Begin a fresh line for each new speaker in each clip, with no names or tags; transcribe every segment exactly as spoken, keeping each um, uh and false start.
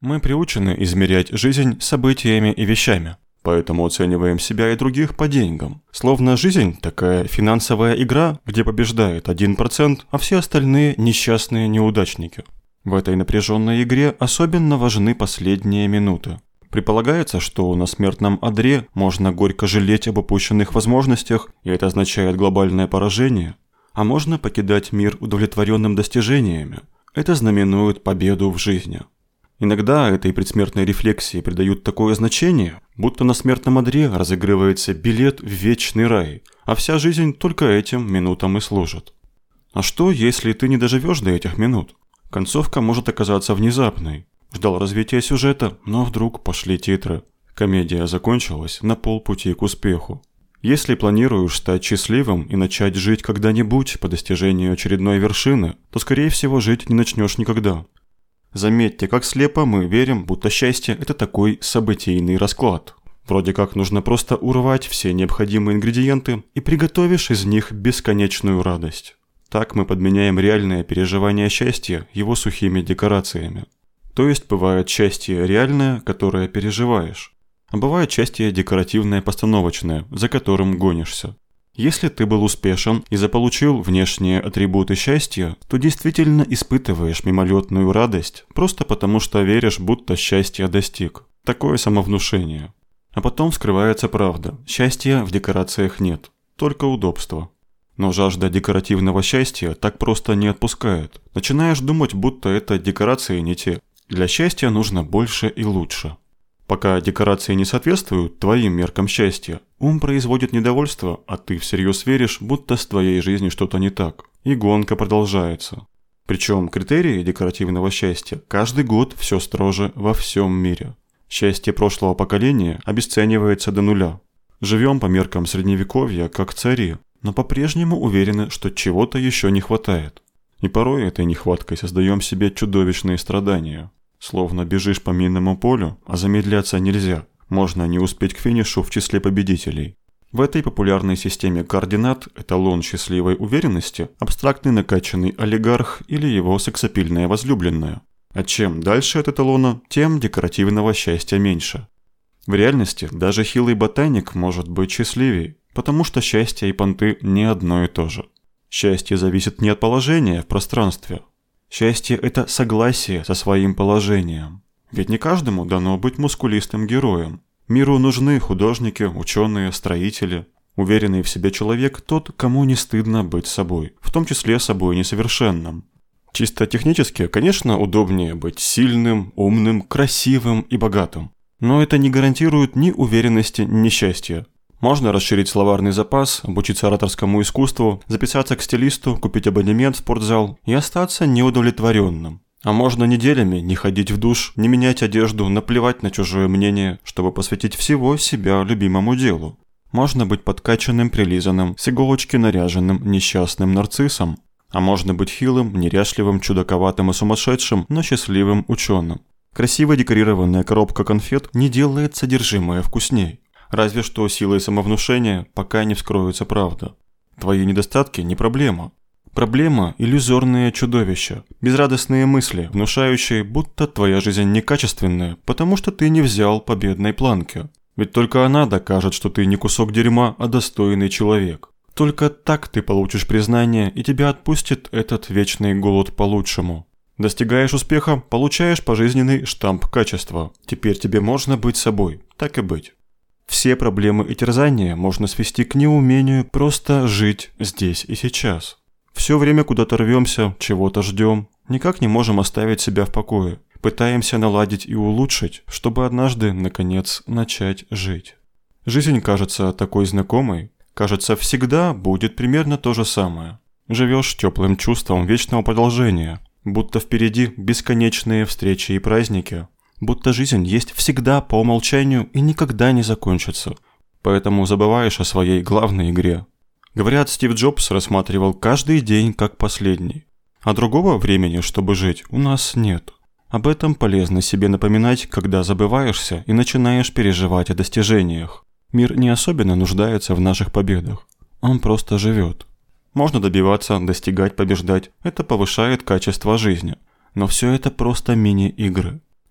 Мы приучены измерять жизнь событиями и вещами, поэтому оцениваем себя и других по деньгам. Словно жизнь – такая финансовая игра, где побеждает один процент, а все остальные – несчастные неудачники. В этой напряженной игре особенно важны последние минуты. Предполагается, что на смертном одре можно горько жалеть об упущенных возможностях, и это означает глобальное поражение. А можно покидать мир удовлетворенным достижениями. Это знаменует победу в жизни. Иногда этой предсмертной рефлексии придают такое значение, будто на смертном одре разыгрывается билет в вечный рай, а вся жизнь только этим минутам и служит. А что, если ты не доживешь до этих минут? Концовка может оказаться внезапной. Ждал развития сюжета, но вдруг пошли титры. Комедия закончилась на полпути к успеху. Если планируешь стать счастливым и начать жить когда-нибудь по достижению очередной вершины, то скорее всего жить не начнешь никогда. Заметьте, как слепо мы верим, будто счастье – это такой событийный расклад. Вроде как нужно просто урвать все необходимые ингредиенты и приготовишь из них бесконечную радость. Так мы подменяем реальное переживание счастья его сухими декорациями. То есть бывает счастье реальное, которое переживаешь, а бывает счастье декоративное постановочное, за которым гонишься. Если ты был успешен и заполучил внешние атрибуты счастья, то действительно испытываешь мимолетную радость, просто потому что веришь, будто счастья достиг. Такое самовнушение. А потом вскрывается правда. Счастья в декорациях нет, только удобство. Но жажда декоративного счастья так просто не отпускает. Начинаешь думать, будто это декорации не те. Для счастья нужно больше и лучше. Пока декорации не соответствуют твоим меркам счастья, ум производит недовольство, а ты всерьез веришь, будто с твоей жизнью что-то не так. И гонка продолжается. Причем критерии декоративного счастья каждый год все строже во всем мире. Счастье прошлого поколения обесценивается до нуля. Живем по меркам средневековья как цари, но по-прежнему уверены, что чего-то еще не хватает. И порой этой нехваткой создаем себе чудовищные страдания. Словно бежишь по минному полю, а замедляться нельзя. Можно не успеть к финишу в числе победителей. В этой популярной системе координат эталон счастливой уверенности – абстрактный накачанный олигарх или его сексапильная возлюбленная. А чем дальше от эталона, тем декоративного счастья меньше. В реальности даже хилый ботаник может быть счастливее, потому что счастье и понты не одно и то же. Счастье зависит не от положения в пространстве. Счастье – это согласие со своим положением. Ведь не каждому дано быть мускулистым героем. Миру нужны художники, ученые, строители. Уверенный в себе человек – тот, кому не стыдно быть собой, в том числе собой несовершенным. Чисто технически, конечно, удобнее быть сильным, умным, красивым и богатым. Но это не гарантирует ни уверенности, ни счастья. Можно расширить словарный запас, обучиться ораторскому искусству, записаться к стилисту, купить абонемент в спортзал и остаться неудовлетворенным. А можно неделями не ходить в душ, не менять одежду, наплевать на чужое мнение, чтобы посвятить всего себя любимому делу. Можно быть подкачанным, прилизанным, с иголочки наряженным, несчастным нарциссом. А можно быть хилым, неряшливым, чудаковатым и сумасшедшим, но счастливым ученым. Красиво декорированная коробка конфет не делает содержимое вкусней. Разве что силой самовнушения, пока не вскроется правда. Твои недостатки не проблема. Проблема – иллюзорные чудовища, безрадостные мысли, внушающие, будто твоя жизнь некачественная, потому что ты не взял победной планки. Ведь только она докажет, что ты не кусок дерьма, а достойный человек. Только так ты получишь признание, и тебя отпустит этот вечный голод по лучшему. Достигаешь успеха – получаешь пожизненный штамп качества. Теперь тебе можно быть собой, так и быть. Все проблемы и терзания можно свести к неумению просто жить здесь и сейчас. Все время куда-то рвемся, чего-то ждем, никак не можем оставить себя в покое. Пытаемся наладить и улучшить, чтобы однажды, наконец, начать жить. Жизнь кажется такой знакомой, кажется, всегда будет примерно то же самое. Живешь теплым чувством вечного продолжения, будто впереди бесконечные встречи и праздники. Будто жизнь есть всегда по умолчанию и никогда не закончится. Поэтому забываешь о своей главной игре. Говорят, Стив Джобс рассматривал каждый день как последний. А другого времени, чтобы жить, у нас нет. Об этом полезно себе напоминать, когда забываешься и начинаешь переживать о достижениях. Мир не особенно нуждается в наших победах. Он просто живет. Можно добиваться, достигать, побеждать. Это повышает качество жизни. Но все это просто мини-игры.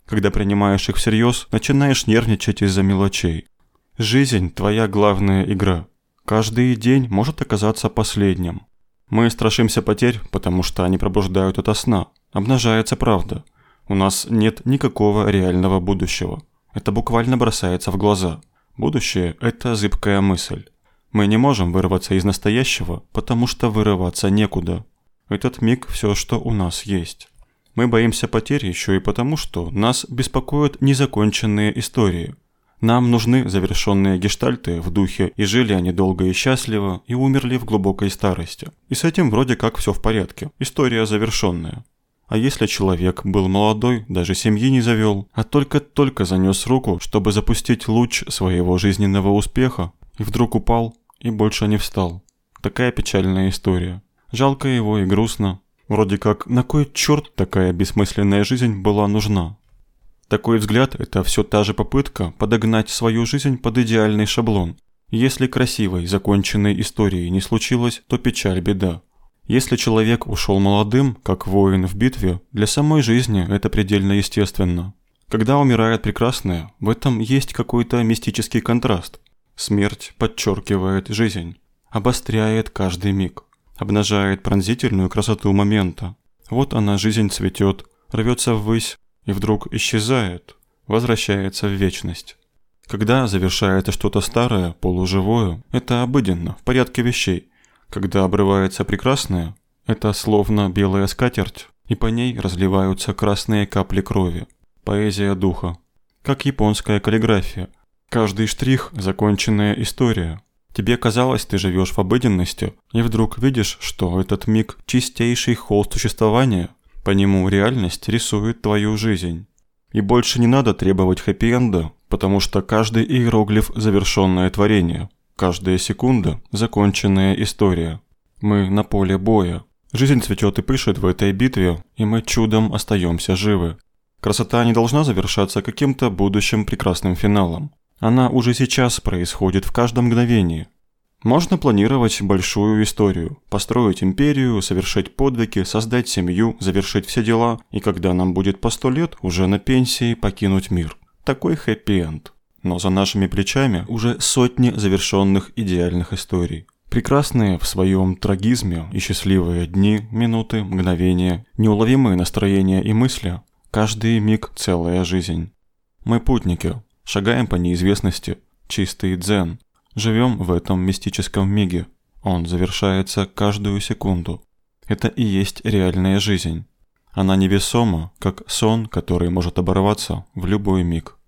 Когда принимаешь их всерьез, начинаешь нервничать из-за мелочей. Жизнь – твоя главная игра. Каждый день может оказаться последним. Мы страшимся потерь, потому что они пробуждают ото сна. Обнажается правда. У нас нет никакого реального будущего. Это буквально бросается в глаза. Будущее – это зыбкая мысль. Мы не можем вырваться из настоящего, потому что вырываться некуда. Этот миг – все, что у нас есть. Мы боимся потерь еще и потому, что нас беспокоят незаконченные истории. Нам нужны завершенные гештальты в духе, и жили они долго и счастливо, и умерли в глубокой старости. И с этим вроде как все в порядке, история завершенная. А если человек был молодой, даже семьи не завел, а только-только занес руку, чтобы запустить луч своего жизненного успеха, и вдруг упал и больше не встал. Такая печальная история. Жалко его и грустно. Вроде как, на кой черт такая бессмысленная жизнь была нужна? Такой взгляд – это все та же попытка подогнать свою жизнь под идеальный шаблон. Если красивой, законченной истории не случилось, то печаль – беда. Если человек ушел молодым, как воин в битве, для самой жизни это предельно естественно. Когда умирает прекрасное, в этом есть какой-то мистический контраст. Смерть подчеркивает жизнь, обостряет каждый миг. Обнажает пронзительную красоту момента. Вот она, жизнь цветет, рвется ввысь и вдруг исчезает, возвращается в вечность. Когда завершается что-то старое, полуживое, это обыденно, в порядке вещей. Когда обрывается прекрасное, это словно белая скатерть, и по ней разливаются красные капли крови. Поэзия духа. Как японская каллиграфия. Каждый штрих – законченная история. Тебе казалось, ты живешь в обыденности, и вдруг видишь, что этот миг – чистейший холст существования, по нему реальность рисует твою жизнь. И больше не надо требовать хэппи-энда, потому что каждый иероглиф – завершенное творение, каждая секунда – законченная история. Мы на поле боя. Жизнь цветет и пышет в этой битве, и мы чудом остаемся живы. Красота не должна завершаться каким-то будущим прекрасным финалом. Она уже сейчас происходит в каждом мгновении. Можно планировать большую историю, построить империю, совершить подвиги, создать семью, завершить все дела, и когда нам будет по сто лет, уже на пенсии покинуть мир. Такой хэппи-энд. Но за нашими плечами уже сотни завершенных идеальных историй. Прекрасные в своем трагизме и счастливые дни, минуты, мгновения, неуловимые настроения и мысли. Каждый миг – целая жизнь. Мы путники. Шагаем по неизвестности, чистый дзен. Живем в этом мистическом миге. Он завершается каждую секунду. Это и есть реальная жизнь. Она невесома, как сон, который может оборваться в любой миг.